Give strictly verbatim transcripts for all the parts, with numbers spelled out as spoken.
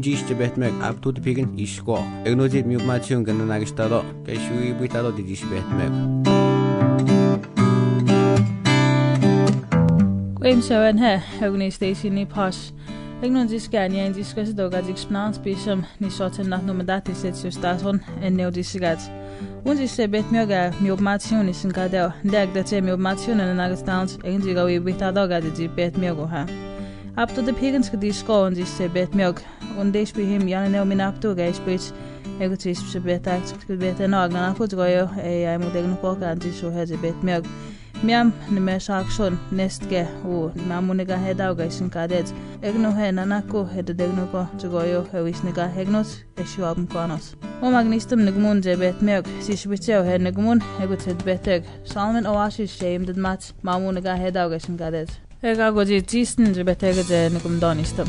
unjiste betmek up to the pigen isko. Egnozit miumation gananagistado, Keshui Bitado di Disbetmek. Quem seven he, Hogni Station Posh. Egnozis Ganya and discuss dogazic plans, Bisham, Nishotan Nomadati sets your staton, and no disregard. Unzi se betmioga miumation is in Cadel, leg that a miumation and Nagastowns, Endigo Bitadoga di betmiogo ha. Up to the pagans could disco on this bet milk. One day be him young and elmin up to a guy's speech. Egotis bet act could bet an organ. I put goyo a I would poke and so has a bet milk. Miam, the mesh action, nest ge, who Mamuniga head out guys in cadets. Egno hen anako head the degnoco to goyo, a wisniga hegnos, a show up corners. O magnistum negmun de bet milk, sishwitzel head negmun, egoted beteg. Salmon oasis shamed that match, Mamuniga head out guys in cadets. Ega goji tisten je betega je nekom donistam.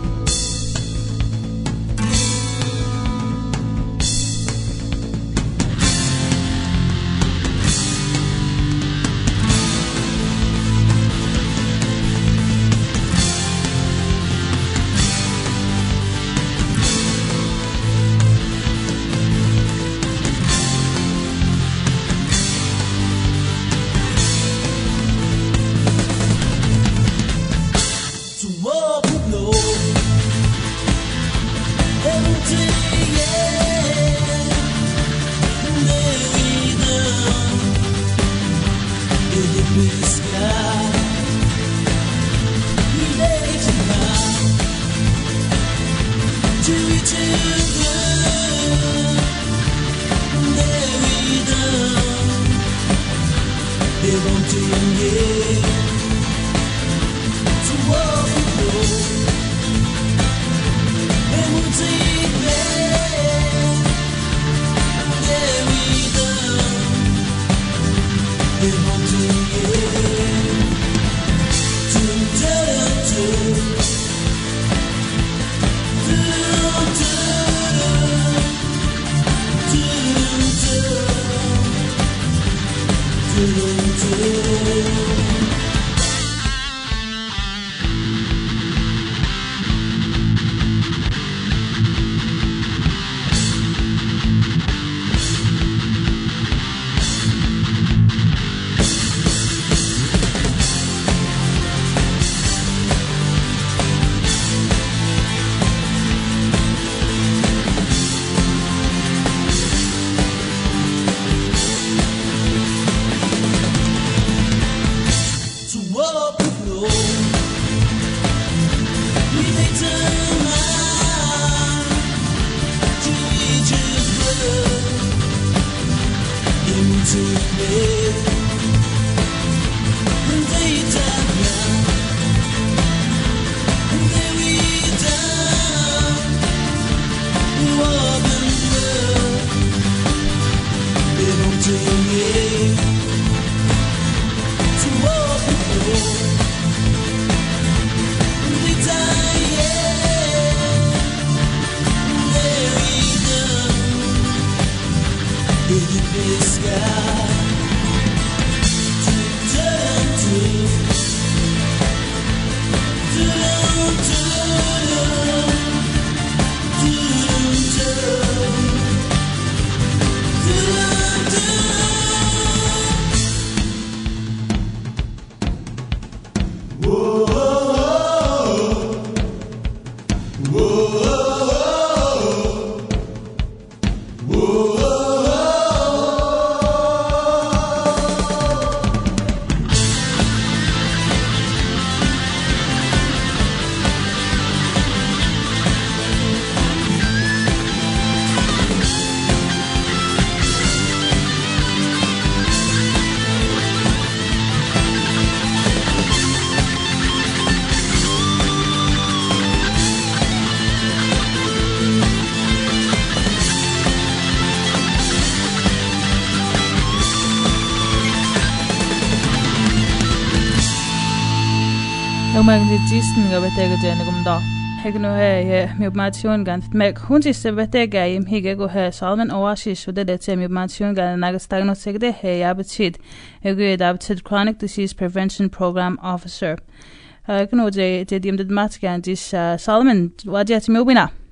Magnetismen ga betega je negum da. Hegno he mi opmation gant meg hunji se betega im hige go he Salman Oasis so de te mi opmation ga nagastagno segde he yabchid. Egu adapted chronic disease prevention program officer. Hegno je je dim de matgan dis Salman wajat mi obina.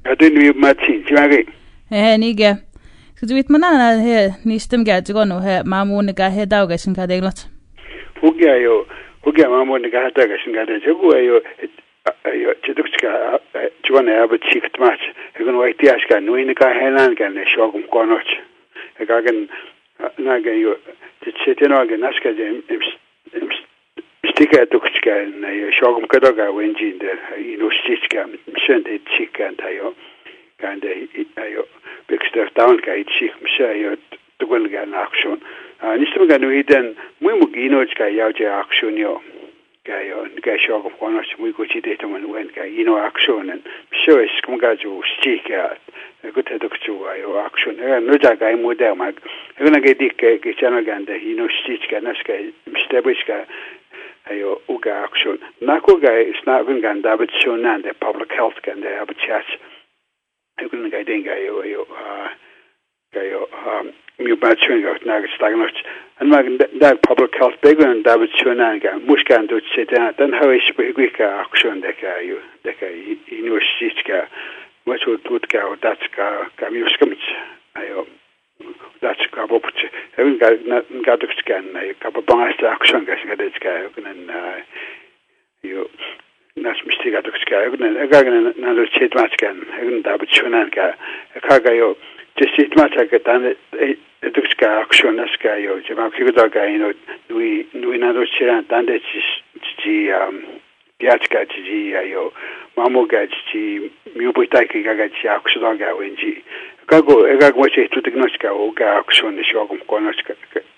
Adun mi matsi jimagi. Eh niga. Så vet man när här ni stämmer att gå nu här mamun ka här dagar sen ka deglot. Hugia yo hugia mamun ka dagar sen ka det jo yo yo tidukska jona aba chikt match. Egon wait yaska nu in ka helan kan shogum konoch. Egagen naga yo tsetenoga naska dem stika tukska na yo shogum kadoga wenji der ino stiska shende chikan tayo kande ayo Bixter down guide chief Mshayo to go get an action. And it's still going to eat then. We will get a yaja action. Yo, Gayo, Gashog of one or we go to data when went guy, you know, action and sure it's come to stick out. A good head of two action. And no guy more there, Mark. I'm going to get Dick Gananda, you know, stitch Ganaska, Stabiska, Ayo Uga action. Nakoga is not going to have it soon and the public health can they have a chat. I'm going to get in Gayo, uh, Gayo, um, you bad chewing out Nag Stagnot, and that public health bigger and David Chunanga, Muskan to sit down, then how is Wika action the Gayo, the Gay, Universityska, what would would go, that's Gamuscums, Ayo, that's Gabop, haven't got got to scan, a couple of bonus action, guessing at this guy, and uh, you. Nas mistake at sky and again another chat match can and David Chunanka a cargo just it match I get done it sky action as sky yo Jamaica you know we we another chat and that is um Piachka G yo Mamo Gachi Mubutaki Gagachi action ga wenji cargo ega watch to diagnostica o ga action the shogum konoska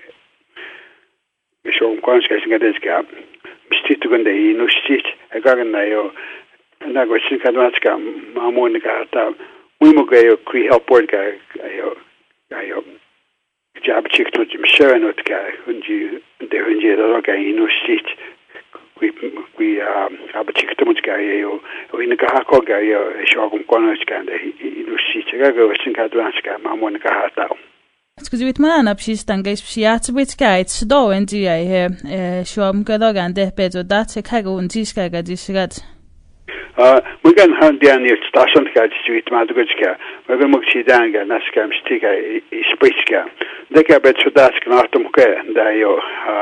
the shogum konoska singa this gap Stitu ganda i no stit agagan na yo na go sin kadmatska mamonika hata we mo go kri help board ga yo yo job chick to mshara not ga unji de unji da ga i no stit we we um aba chick to ga yo we na ga ko ga yo shogum kono ska da i no stit ga go sin kadmatska mamonika hata Skulle vi inte man precis tänka i speciellt bitskaits då en G I här shom kadogan det beto dat se kago un tiska ga disgat Uh, we can hand down the station to street Madugska. We're going to see down and Naskam Stika is Spiska. They get better dask and Artomke and Dio.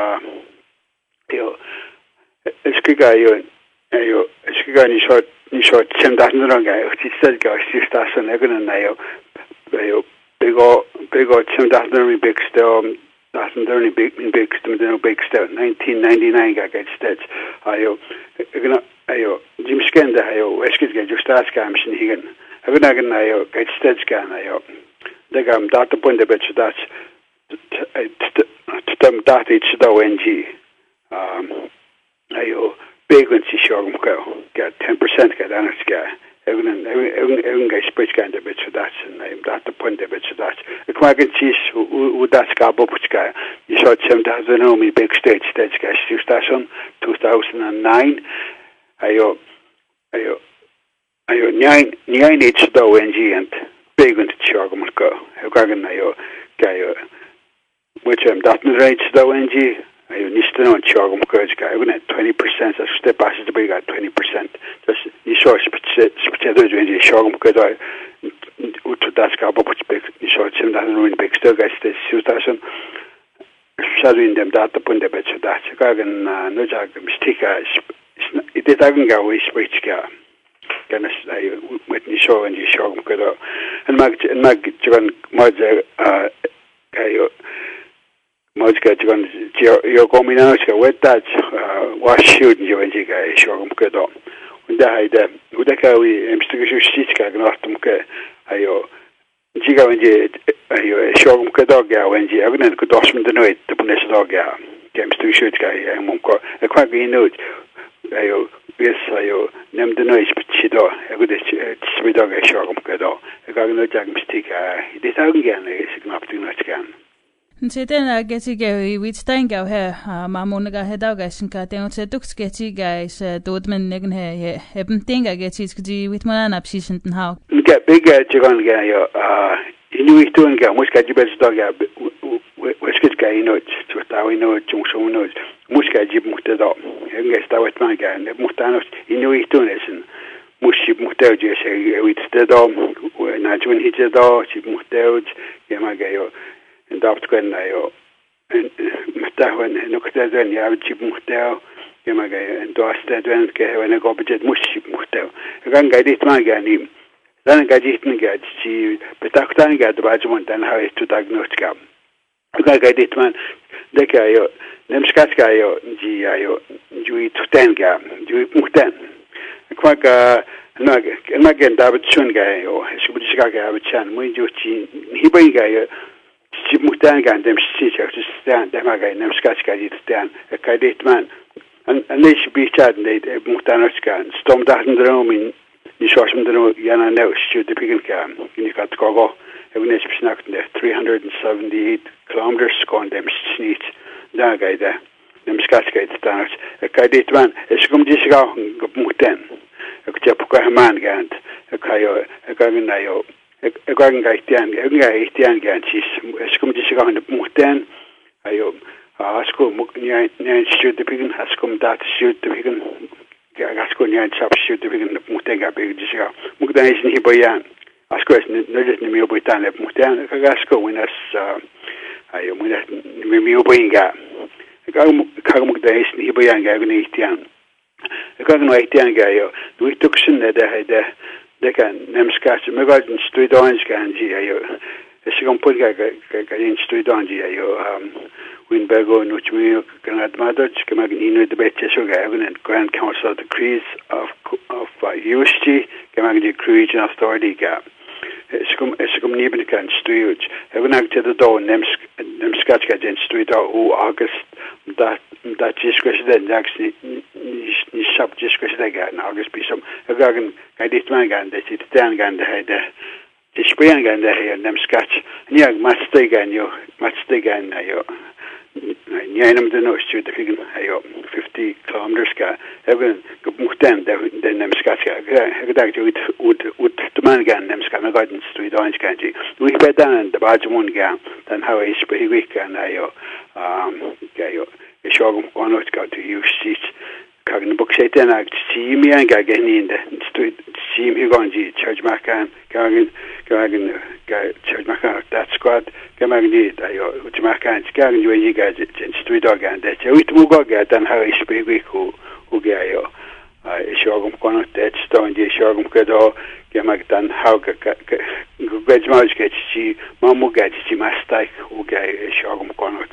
It's Kiga, you, it's Kiga, you short, you short, Tim Dasnanga, which is said, guys, this station, Egan and Nayo. Big or big or Tim Dasnary big still. Dasnary big big still, big still. nineteen ninety-nine, I get stead. Ayo, ayo, Jim Skenda, ayo, Weskis get just ask him, Shinhigan. I'm not going to get stead scan, ayo. They got him data point a bit to that. To them, that it's the O N G. Um, ayo, big ones is short, get ten percent get on its guy. Everyone, everyone, everyone gets space kind of bit to that, and I'm data point a bit to that. The Quagan cheese, who that's got Bob's guy. You saw seven thousand only big stage stage guy, station, two thousand nine. Ayo, ayo, ayo, nine, nine H the O N G and big on the Chogam go. Quagan, ayo, ayo, which I'm that range the O N G. Ayo, Nistan on Chogam Coach guy. I'm at twenty percent. That's step passes the big at twenty percent. Just you saw specific range Chogam Coach. I to that's got Bob's big. You saw seven thousand really big still guys. This two thousand. Shadowing them data point a bit to that. Quagan, no job, mistake. It is having a way speech guy. Can I witness show and you show him good up. And Mag and Mag John Modja, uh, Modja John, you're coming out with that, uh, was shooting you and you guys show him good up. When the idea, would I go in Mr. Stitchka and Ostumke, Ayo, Jiga and you show him good dog, when you have a good osman the night, the Punis dog, James to shoot guy, and Monko, a quite green note. Ayo, yes, ayo, nem the noise, but she do. I would say, dog, I show him good. I got no jack mistake. It is again, it's not too much again. Sitten getsi gei witstein gau he mamunga he daugasin ka te otse dux getsi guys dodmen negen he eben tinga getsi skdi witman apsisen den hau. Get big chicken guy yo uh inu itun ga muska jibes dog ya weskit guy no to ta we no junction no muska jib mukta do. Enga sta wetman ga ne muktanos inu itun esen mushib muhtewj se wit stedo na jun hitado chib muhtewj yamagayo ndapt kwenayo mtahwan nuktadwen ya chib muhtew yamagayo ndostadwen ke wana gobjet mushib muhtew gan gaidit magani dan gadit ngad chi betaktan gad bajmon dan hawe tu diagnostika gan gaidit man dekayo nemskatskayo ji ayo jui tutenga jui muhten kwaka nag nagen david chungayo shubudishka abchan muy jochi hibayigayo chi muhten gan dem shicha stand demaga nemskatskaji stand kadet man an nish bichad ne muhtanaskan stom dahdromin ni shoshmdro yana no shoot the piginka ni katkogo evnes bisnakne three hundred seventy-eight kilometers gone dem sneet da gaida nem skaskait stars a kadet man eskum disga muhten ek chapuka man gant kayo ekagnayo ekagn gaitian gaitian gantis eskum disga muhten ayo asko muknya nyan shoot the pigin askum dat shoot the pigin asko nyan chap shoot the pigin muhten ga big disga mukdan is ni boyan asko es nojet ni mi obitan le muhten kagasko winas ayo muna mi mi oboinga kagmuk da is ni boyanga gni itian kagno itian ga yo du tuksin da da da kan nemskas me gadin stuidons ganji ayo esigom podga ga ga in stuidonji ayo um winbergo no chmi kanad madach kemagni de betche ga even and grand council decrees of of uh, U S G kemagni region authority ga eskum eskum neben kan stuiuj even act the do nems nemskats ga den stuida o august that that discussion that actually ni sub discussion ga in august be some again ga dit man ga det sit down ga de de spring ga de nemskats ni ag matste ga yo matste ga yo ni einem de no stu de figen ayo fifty kilometers ga even go muhten de de nemskats ga ga da ut ut ut de man ga nemskats na garden street orange ganji we bet down the bajmon ga then how is be week ga ayo um ga yo shogum onot ga to use seat kagn book sheten ag see me and ga genin de street see me ganji church makan kagn kagn ga church makan that squad kemagni ayo uchmakan kagn you you guys in street dog and that we to go ga then how is be week who who ga yo shogum onot that stone je shogum kedo kemag dan how ga gajmaj ga chi mamu ga chi mastai who ga shogum onot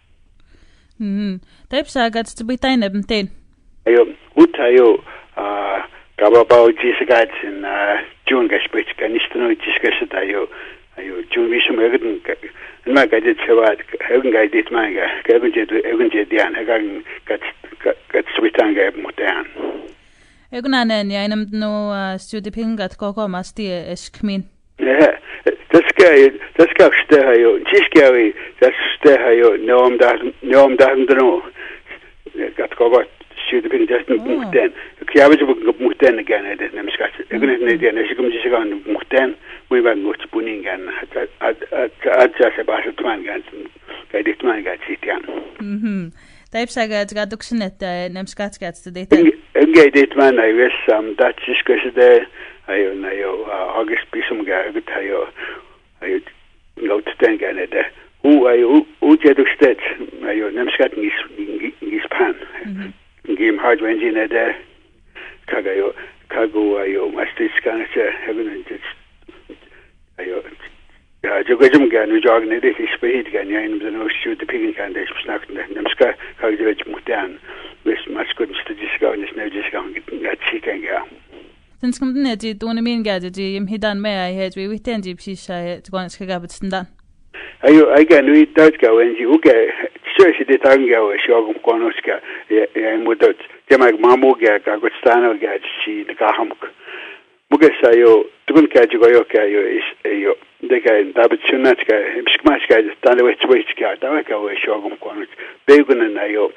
mhm type sagat to be tiny benten ayo utayo uh kababao jisgats in uh june gespich kanistno discussion ayo ayo june visum egden ma gadet sevat egden gadet manga egden jet egden jet dian egden gat gat switanga mutan egna nen ya inam no study pingat koko masti eskmin ja das guy das guy stehayo jiskawi das stehayo nom da nom da no gat koko should be just muhten kiyabaj bu muhten gan ede nemskat egnet ne dian esikum jisigan muhten we van gut buningen at at at just about twan gan gaidit man gat sitian mhm type saga traductionet nemskat gat de data gaidit man I wish um that discussion there ayo nayo august bisum ga gut ayo ayo not ten gan ede who ayo who jedustet ayo nemskat is is pan game hard engine there kagayo kago ayo mastis kanche heaven just ayo ja jogajum gan jog ne de speed gan ya in the no shoot the pigin kan de snack nemska kagjo mutan wis mas good studies go in no just go get chicken ga since kom den de dona min gade de im hidan me I had we weekend de pisa to go and skag up stand ayo again we don't go and you get Sure, de tanga o shogum konoska e mudot temag mamuga ka gostano ga chi de kahamk muga sayo tukun ka jigo yo ka yo is yo de ka dabat sunat ka skmas ka tale wet wet ka da ka o shogum konos begun na yo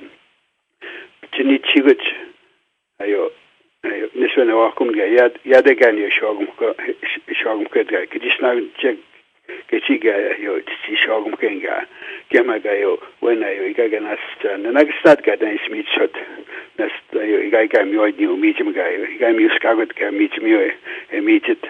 chini chigut ayo ayo niswana wa kum ga ya ya de ga ni shogum ko shogum ka ga kidisna check kechiga yo chi shogum kenga kemaga yo when ayo igaga nasta na nagstat ga dan smith shot nästa ikä ikä mioi niu miitim gai ikä mius kagot gai miitim mioi e miitit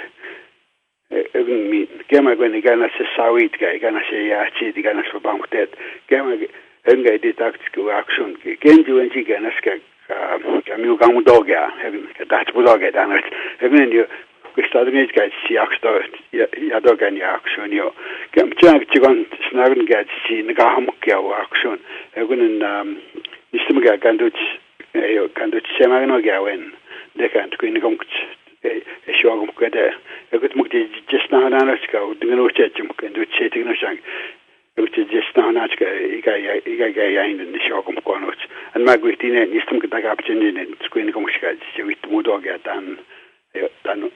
egun mi kema kun ikä nässä sawit gai ikä nässä jäätsi ikä nässä vapamukteet kema enkä iti taktisku action kenju ensi ikä nässä gai miu kamu dogia egun tahti pudogia tänne egun jo Kustad niet gaat siaksto ja dogan ja action jo. Kem tjak tjikon snagun gaat si nagaham kya action. Egun en nistem ga kanduch jo kanduch semagno gawen. De kan kuin komkt e shogum kede. Egut mukti just na hanaska udgno chechum kanduch chetigno shang. Egut just na hanaska iga iga iga yain in shogum konoch. An magwitine nistem ga gapchen in kuin komshka si wit mudoga dan dan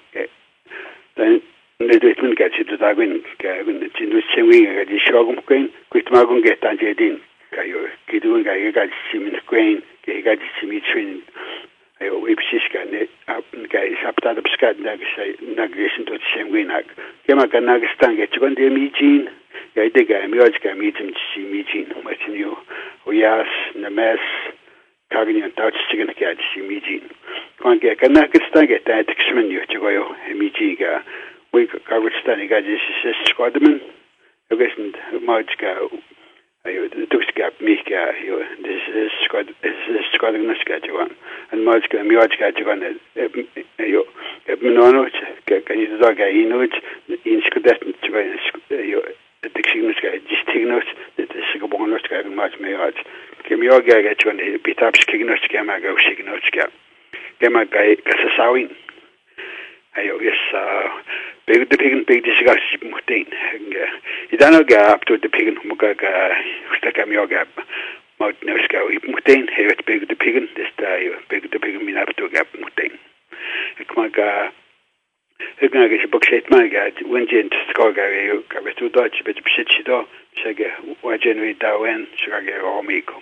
dan ne doet men gaat zitten daar in kijken het in het zwingen die schogum kuin kuit magun get aan jedin kayo kidu ga ga simin kuin ga ga simin twin ayo websis ga ne ga sapta de skat da ga na greshin tot zwingen ak kema ga na stan ga chon de mijin ga de ga mi oj ga mi tim si mijin matinio oyas na mes kagni an touch chicken ga si mijin kan ga ga na stan ga ta tikshmin yo chigoyo mijin ga we Kyrgyzstan got this is squadman. I guess much go. Ayo tukska mika yo this is squad this is squadman schedule and much go mi much go on ayo mnono kan you dog ga inuch in skudet yo tiksignos ga distignos that is go bonus ga much me much kemi yo ga ga on bitaps kignos ga ma go signos ga kema ga kasawin ayo yes big the pig big disgas mutin idano ga up to the pig muga ga ustaka mioga maut noska mutin hevet big the pig this day big the pig min up to ga mutin ekmaga ekna ga bukset maga wenjent skoga yo ga betu dutch bit psichido sege wajenwi dawen shuga omiko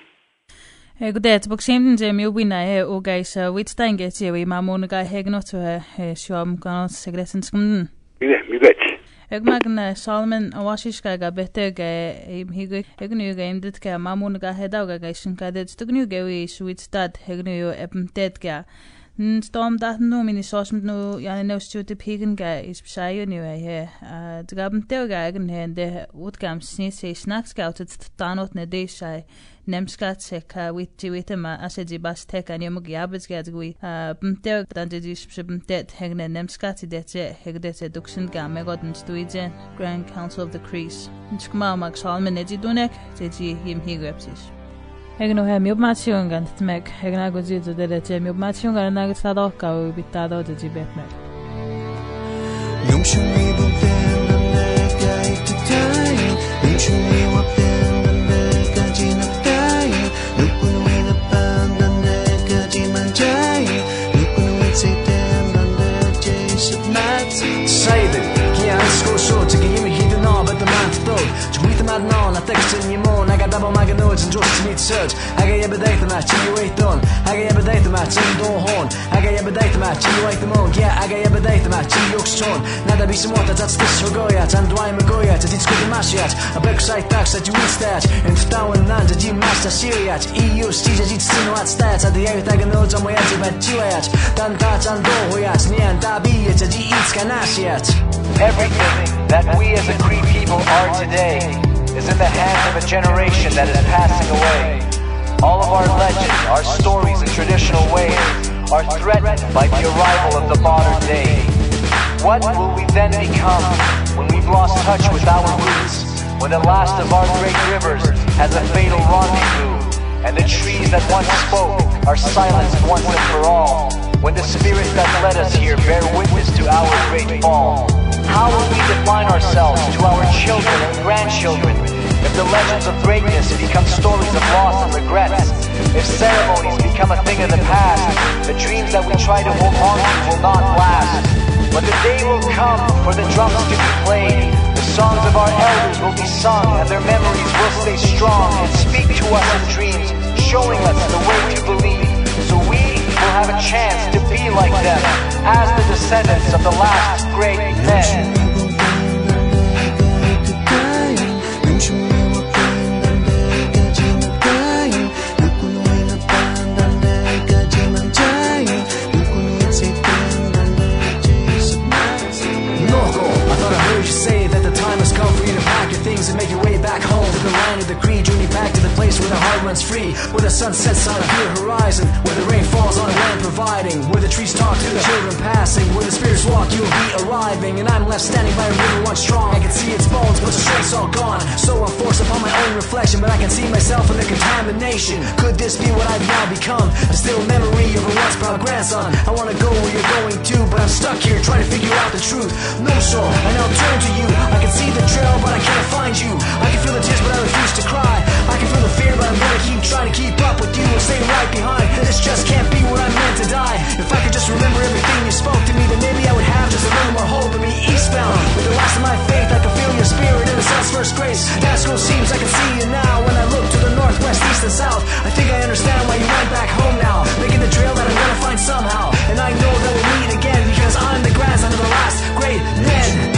Gudet boksimden je mi ubina e o guys witstange je we mamon ga hegnot e shom kan segressen skumden. Ja, mi vet. Eg magna Solomon awashiska ga bete ga higu egnu ga imdet ga mamon ga hedaga ga shin ka det stugnu ga we switstad hegnu eptet ga Storm dat no mini sosm no ja no stute pegen ga is besai nu he de gaben tel ga egen he de utgam snise snacks ga ut tanot ne de sai nemskat se ka wit wit ma asedi bas tek an yom gyabes ga gui tel dan de dis det hegne nemskat det je hegde se duxen ga me godn stuije Grand Council of the Crease skma mag Solomon edi dunek je him higepsis Egno he mi obmaciungan tmek egna gozizo de te mi obmaciungan na gstado ka ubitado de jibetmek Yum shumi buten na gai tutai Yum shumi wapen na gaji na tai Lukun wi na pan na gaji manjai Lukun wi sitem na jisip mat Say that ki asko so to give me hidden all but the man to Tweet mad no na text ni mo na ga double maganoids and just meet search aga yebe date match you wait on aga yebe date match in do hon aga yebe date match you wait the mon yeah aga yebe date match you oxton nada bi smot that that's this goya and dwai magoya to dit skut mashiat a backside tax that you will stat and town and the gym master seriat eu stija dit sino at stats at the air tag no jam ya ti bat chiat tan ta chan do hoyat ni an da bi et di it's kanashiat everything that we as a Cree people are today is in the hands of a generation that is passing away. All of our legends, our stories and traditional ways are threatened by the arrival of the modern day. What will we then become when we've lost touch with our roots, when the last of our great rivers has a fatal rendezvous, and the trees that once spoke are silenced once and for all, when the spirits that led us here bear witness to our great fall? How will we define ourselves to our children and grandchildren if the legends of greatness become stories of loss and regrets? If ceremonies become a thing of the past, the dreams that we try to hold on to will not last. But the day will come for the drums to be played, the songs of our elders will be sung, and their memories will stay strong and speak to us in dreams, showing us the way to believe. So we will have a chance to be like them as the descendants of the last great men. sun sets on a clear horizon, where the rain falls on a land providing, where the trees talk to the children passing, where the spirits walk, you'll be arriving. And I'm left standing by a river once strong. I can see its bones, but the strength's all gone. So I'm forced upon my own reflection, but I can see myself in the contamination. Could this be what I've now become? A still memory of a once proud grandson. I wanna go where you're going to, but I'm stuck here trying to figure out the truth. No soul, I now turn to you. I can see the trail, but I can't find you. I can feel the tears, but I refuse to cry. I can feel the fear, but I'm gonna keep trying to keep up with you and stay right behind. This just can't be where I'm meant to die. If I could just remember everything you spoke to me, then maybe I would have just a little more hope in me. Eastbound, with the last of my faith, I can feel your spirit in the sun's first grace. That school seems I can see you now. When I look to the north, west, east, and south, I think I understand why you went back home now, making the trail that I'm gonna find somehow. And I know that we'll meet again, because I'm the grandson of the last great men.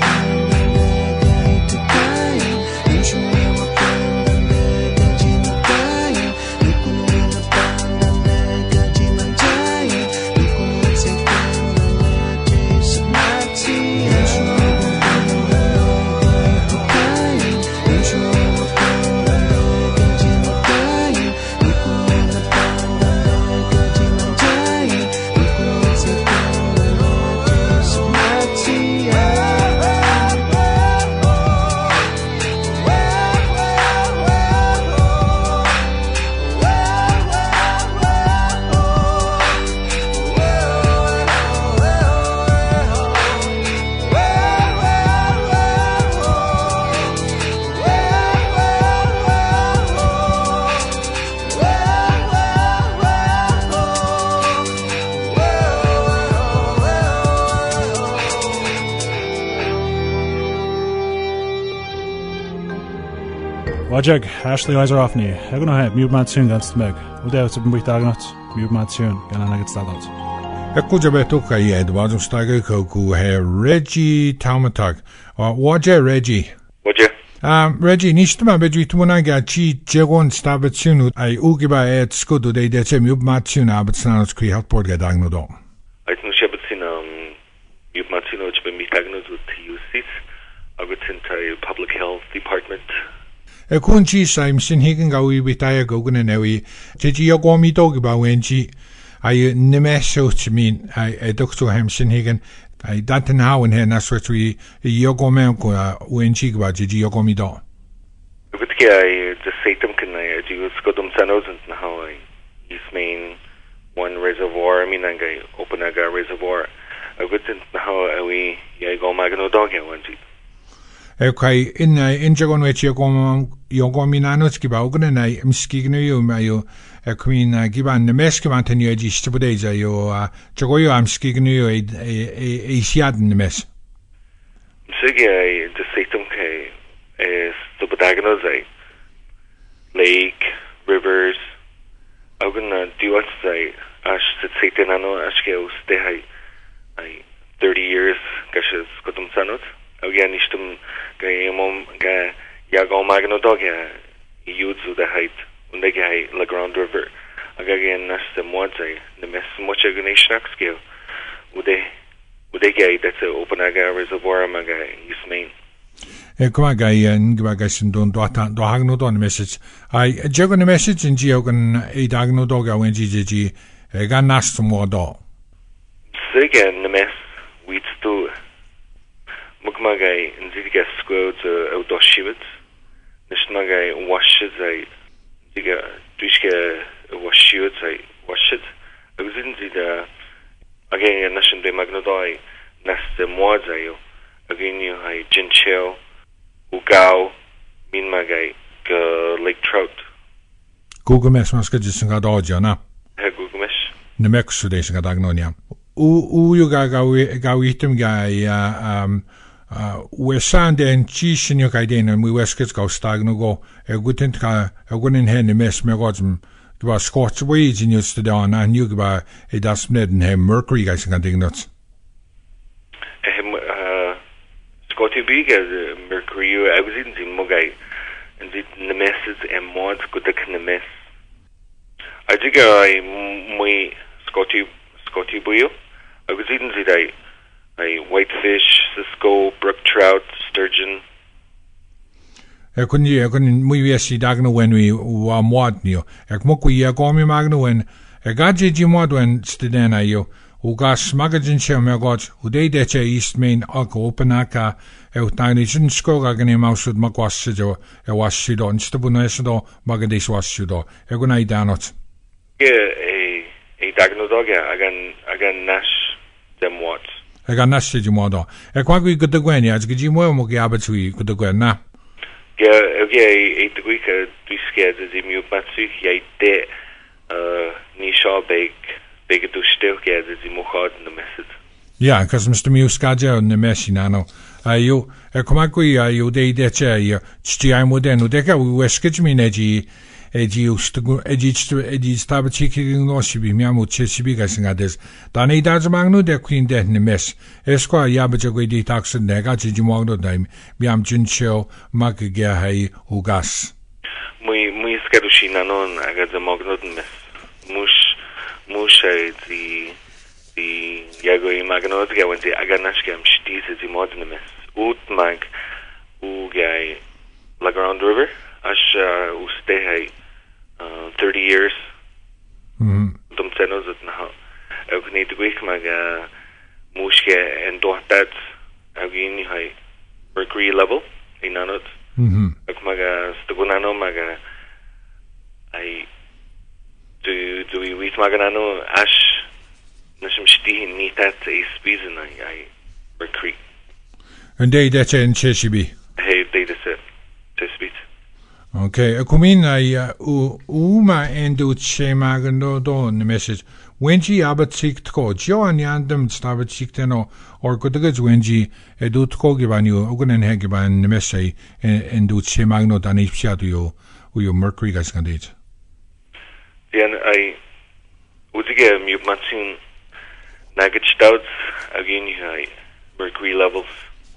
Wajag, Ashley Weiser-Offney, Egan O'Hare, Miúd Madsún ganz meg. Ude it's a bit dagnot, Miúd Madsún, gan an agad stagot. Ekkuja betuka yed, wajum staga koku he Reggie Taumatag. Wajag Reggie. Wajag. Um, Reggie, nishtama bedwi tumunaga chi jegon stabatsunu ay ugiba et skudu de deche Miúd Madsún abatsnanos kri healthboard ga dagnodo. I think shabatsin um Miúd Madsún och be mi dagnos with T U Cs. Agatsin Public Health Department. E kunchi saim sin higan gawi bitaya gogun and ewi. Tiji yogomi dog ba wenji. I nemeso to mean I doctor ham sin higan. I danten how in here naswatri yogome wenji ba jiji yogomi do. Vitki I just say them can I do skodum sanos and how I use main one reservoir. I mean I open a reservoir. I got how we yeah go magno dog wenji. Okay, in in jagon which you go you go minanos give out and I am skiing you mayo a queen give an the mesk mountain you just two days you jagoyo I'm skiing you a a siad in the mess. Sige I just say them ke is the Badaganos I lake rivers I'm gonna do what say ash sit say tenano ashke stay I thirty years gashes kodum sanot. Again, ishtum gaimom ga yago magno dog ya yudzu the height when they get La Grande River. Again, that's the modsai the mess much agonation scale. Would they would they get that's a open aga reservoir maga is main. E kuma ga yan ga ga sin don do do hagno don message. I jago the message in geogan e dagno dog ya wen jiji e ga nas mo do. Again, the mess we to Mugmagai and Ziga squads out of Shivit. Nishnagai washes I Ziga Dushka washivit I wash it. I was in the again a nation de Magnodai Nasta Moazayo. Again you I Jinchel Ugao Minmagai Lake Trout. Google Mesh must get just a dodge, na? Google Mesh. The Mex today, Sagagnonia. U you gawitum guy, um, uh, we're Sunday and cheese in your guiding, and we weskets go stagno go. A good thing, a good in hand, the mess, me godsm. There was Scots weeds in your study, and I knew about a dust net and him mercury guys and getting nuts. Uh, Scotty Big as mercury, I was in the Mogai, and the messes and mods good in the mess. I think I, my Scotty, Scotty Boyle. I was eating the I whitefish, Cisco, brook trout, sturgeon. e kun je kun muy viesi dagno when we wa mod nio e mo ku ye go mi magno when e gaje ji mod when stedena yo u gas magazin che me got u de de che east main ak openaka e u tani sin skoga gni mausud magwas jo e was do insta bu no do magadis was do e go nai danot ge e e dagno doga agan agan nash dem what e gan nash ji modo e kwa gu go de gwen ya ji mo mo ge abatui go de gwen na ge ge e de week du scared as im matsu ye de uh ni sha big big do still get as im hard in the message. Yeah, because Mister Muskaja in the messi nano. Ayo, e come qui ayo dei de che io sti ai moderno de ka we sketch mi neji e ji ustu e ji e ji stava chiki no si bi mi amo che si bi ga singa des. Da nei da magno de queen de ne mes. E squa ya ba go di tax ne ga ji mo no dai mi am jun show mag ge hai u gas. Muy muy skerushi nanon aga de magno mes. Mush mush e di die jago imagno ge when die aga nashkem stise di modne mes. Ut mag u ge Lagrange River ash u stay hai uh, thirty years. Mhm. Dum tenos at na. Ook niet de week mag muske en dohtat agini hai mercury level in anot. Mhm. Ook mag stugunano mag ai do do we wit maganano ash nashim stihin nitat e spizin ai mercury. And they that in Cheshibi. Hey, they just it. Just bit. Okay, a kumina ya u uma endu chemagando do the message. Wenji abatsik tko jo an yandam stabatsik teno or godagas wenji edu tko gibanyu ugunen hegiban the message endu chemagno danipsia do you u mercury guys candidate. Then I udige mutmatsin nagit stouts again I mercury levels.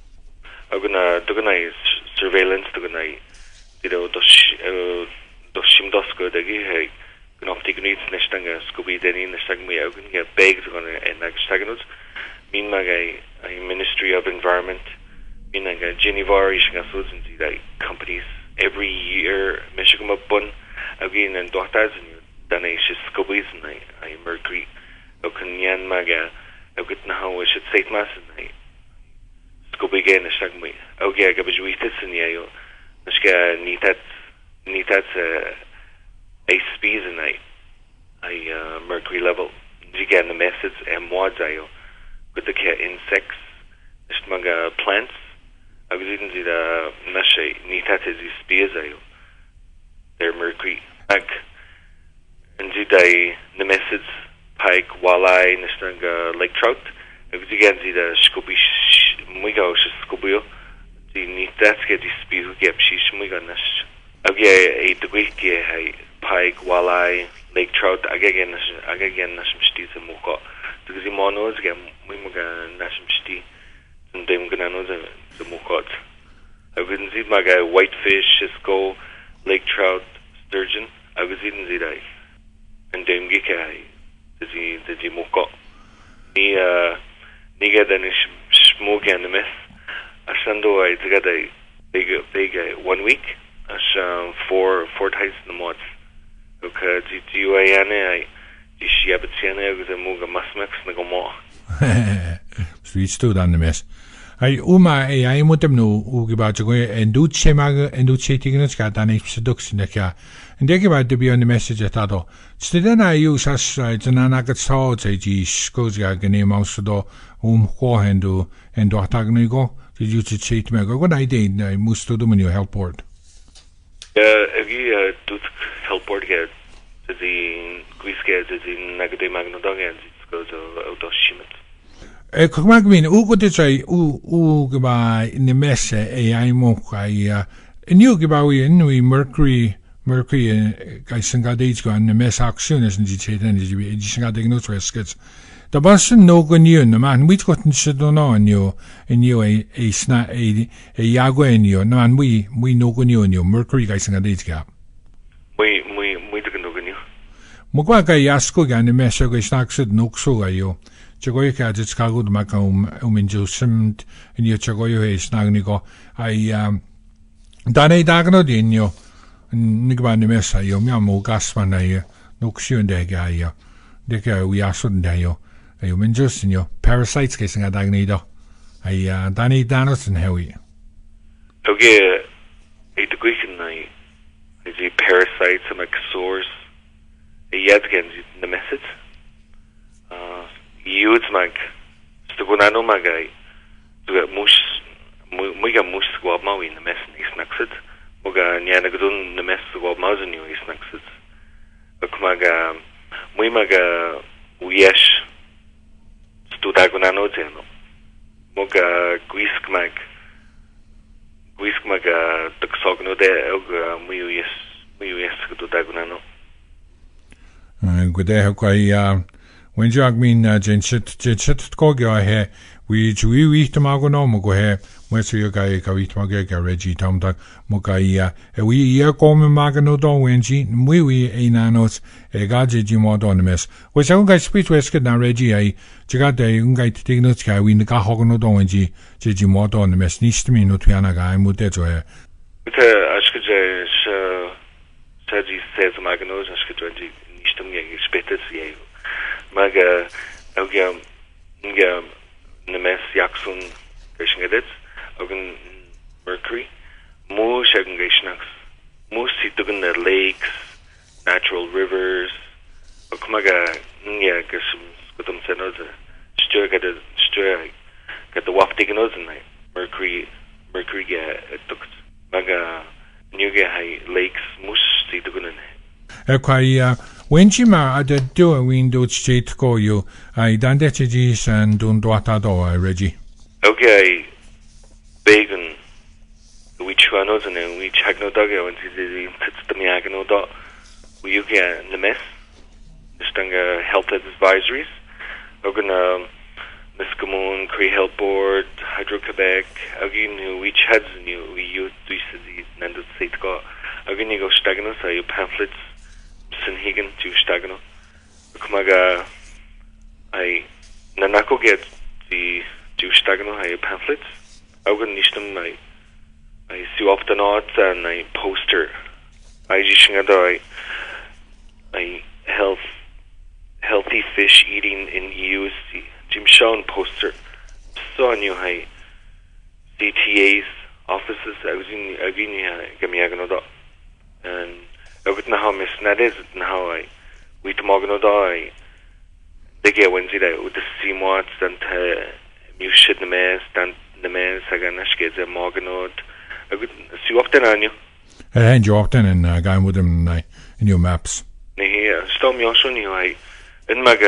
Aguna dugana surveillance dugana you know dos dos shimdosko dagi hey gnoptik needs nestanga scubi deni nestangmi agun get begs gonna and like stagnus min magai a Ministry of Environment min naga Geneva ishinga suzin di companies every year Michigan bun again and dohtaz and dana is scubis and I mercury okunyan maga ogut na how we should say mas and Scuba again is saying me. Okay, I got a wee tits in the aisle. Let's get nitat nitat a speed and I I mercury level. You get the methods and mods aisle. With the cat insects, this maga plants. I was even see the nashe nitat is spears aisle. They're mercury. Like and the the methods pike, walleye, nestanga lake trout. I was again see the Scooby Mwiga Scooby the Nitatske the speed who get sheesh Mwiganas. Okay, a Dwiki, a pike, walleye, lake trout, again, again, Nashim Steeds and Muka. Because the monos again, Wimaga Nashim Stee, and them Gananos and the Mukot. I wouldn't see my guy whitefish, Cisco, lake trout, sturgeon. I was eating the day. And them Gika, the the Muka. Ni, uh, Niga then is smoke and the mess. Asando I together a big big one week. As um four four times in the month. Okay, G U A N I Shiabatiana with a muga masmax nagomo. Sweet stood on the mess. I uma e ai mutem no ugibajo and do chemaga and do cheating in got an seduction the car. And they give out to be on the message at all. Still, I use as I nagat salt, a g scosia name also do um hohendu and do atagnigo. Did you cheat me? What I did, I must do when you help board. Uh, if you do help board get to the Guiska, to the Nagade Magnodog, and it goes out of Shimmet. E come mean u go say u u goodbye in the mess e ai mo I uh and you goodbye in we mercury mercury guy singa days go and the mess action is in the chat and the singa dig no skits the bus no go new no man we got should know and you and you a a sna a a yago and you no man we we no go new and you mercury guy singa days go we we we do no go new mo qua ga yasko ga the mess go snack should no so ga you Chagoy Kadits Kagud Macum Uminjusum in your Chagoyo is Nagnigo. I um Danny Dagno Dino, Nigban the Messa, yo, Miamo Gasman, I look soon de Gaia. Dick, we are sudden dayo. You mean just in your parasites kissing a Dagnido. I, Danny Danos and Howie. Okay, a degree can I, is a parasites and like source. A yet again, the message. Uh, youth mag, Stugunano Magai, to get mush, Muga mush squab maui in the mess and he snacks it. Muga Nyanagadun, the mess squab mouse and you he snacks it. Ukmaga, Muimaga, Uyesh, Studagunano Zeno. Muga Guisk mag, Guisk maga, Tuxogno de Elga, Muyus, Muyus Studagunano. Good day, Hokai. When you mean Jensit, Jensit Kogya here, we Jew eat the Magono go here, West Yogai, Kavit Magaka, Reggie Tom Duck, Mokaia, a wee year come Magano don when G, we we a nanos, a gadget Jimod on the mess. Which I got speech Wesket now, Reggie, I Jagate, Ungai Tignotka, we in the Kahogono don when G, Jimod on the mess, Nistami, Notianaga, I moved there to her. But Ashkaja Saji says Maganos, Ashkaji. Expected yeah. Maga Elgam Ngam Nemes Yaksun Gashingadets, Ogan Mercury, Mo Shagun Gashnaks, Mo Situgan the lakes, natural rivers, Okmaga Nya Gasum Skutum Senoza, Stir get a stir get the waftiganos and Mercury Mercury get took Maga Nuga High Lakes, Mus Situgan. Okay, when you ma at the door window street go you, I done that and don't do that, Reggie. Okay, Bacon, which one knows and which had no dog, and it's the Miagano dog. We you get the mess, just health advisories. Ogan, Miscamoon, Cree Health Board, Hydro Quebec, again, which heads new, we use this Nando State go. Again, you go stagnant, so you pamphlets. Sinhigan to Stagano. Kumaga I Nanako get the to Stagano I pamphlets. Augen Nishtam I I see off the knots and I poster. I Jishingado I health healthy fish eating in E U C Jim Shawn poster. So on you I C T A's offices I was in Aginia Gamiagano and I would know how Miss Nadez and how I we tomorrow die. They get Wednesday with the same words and you shit the mess, and the mess, I got Nash gets a Morganot. I would see often on you. I hand you often and going with them in your maps. Yeah, Storm Yoshon, you I in my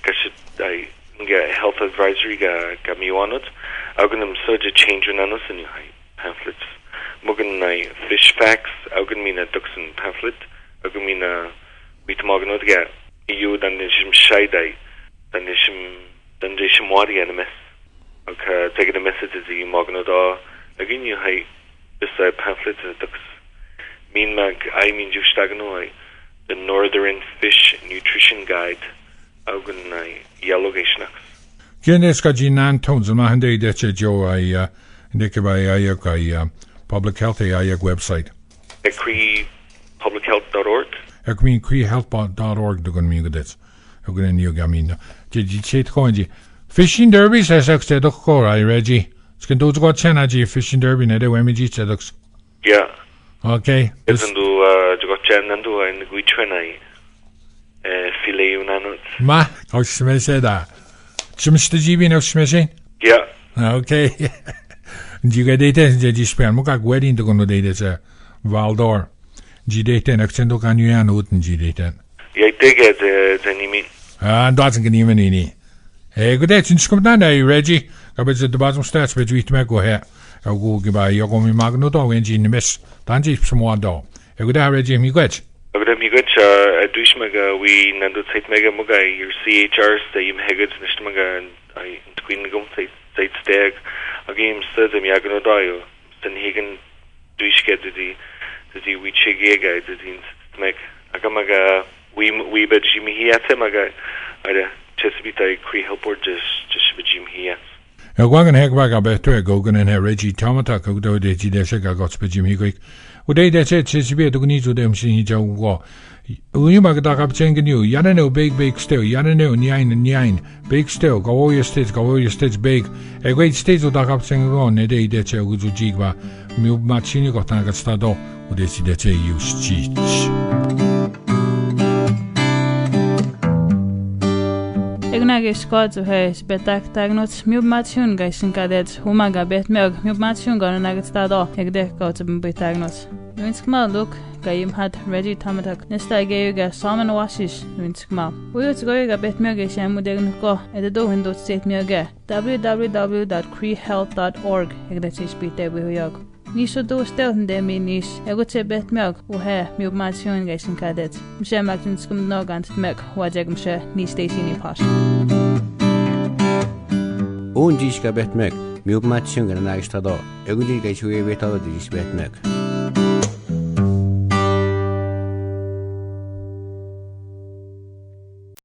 I get health advisory got me on it. I'm going to search a change in us and you pamphlets. Morgan I fish facts, I'm going to mean a Duxon pamphlet. I'm going to mean a wheat Morganot get you than the Shim Shidai, than the Shim, than the Shim Wadi animus. Okay, take the messages you Morganot. Again, you high beside pamphlets and Dux. Mean mag, I mean you stagno, the Northern Fish Nutrition Guide, I'm going to yellow gashnaks. Kienes ka jinan tones ma hande de jo I indike by I public health I website. Cree public health dot org. I mean cree health dot org do gon mi godet. I gon you gamin. Ji ji chet konji. Fishing derby says I said ko I Reggie. Skin do go chena ji fishing derby ne de wemi ji sedux. Yeah. Okay. Isn't do uh go chena do in we trena. Eh filet unanot. Ma, how she said that. Chimste G B of smashing? Yeah. Okay. You get it as the spam. Moka wedding to go date as a Valdor. G date and accent can you and Uten G date. Yeah, I take it as any mean. Ah, doesn't get even any. Hey, good day, since come down there, Reggie. I bet at the bottom stats, but we to go here. I'll go give by your going Magno dog and in the miss. Danji some more dog. A good day, Reggie, me good. Good day, me good. Uh, Dushmaga, we Nando Tate Mega Muga, your C H Rs, the Yim Higgins, Nishmaga, and I Queen Gum Tate Stag. Again, says I'm Yagano Dio. Then Higgin Dushket to the the we Chigiga, the Dean Smek. Agamaga, we we bet Jimmy Hiatemaga. I Chesapeake Cree Help Board just just with Jim Hiat. Ja gwagan heg wag abeto e gogan en he Reggie Tomata kogdo de jidese ga gots pe Jim Higrik. U de de se se be do ni zo dem sin hi jaw go. U ni mag da gab chengen you. Yana no big big still. Yana no nine nine. Big still go all your states go all your states big. E great states da gab chengen go ne de de che u zo jigba. Mi machini go tan ga stado u de si de che use chich. Egnage skot zo he spetak tagnots miub matchun gaisin kadet humaga bet meg miub matchun gana naget stado egde kots bim tagnots Nuinskma look gayim had Reggie Tamatak nesta gayuga salmon washish Nuinskma Uyuts goyuga bet mege shamudegnuko edo window state mege w w w dot cree health dot org egde chpite buyog Nisho do stel de mi nish egoche bet meg u he miub matchun gaisin kadet mshe magtinskum nogant meg wajeg mshe ni station pash Un diska bet meg miub matchun gana nagistado egundi gaishuye betado dis bet meg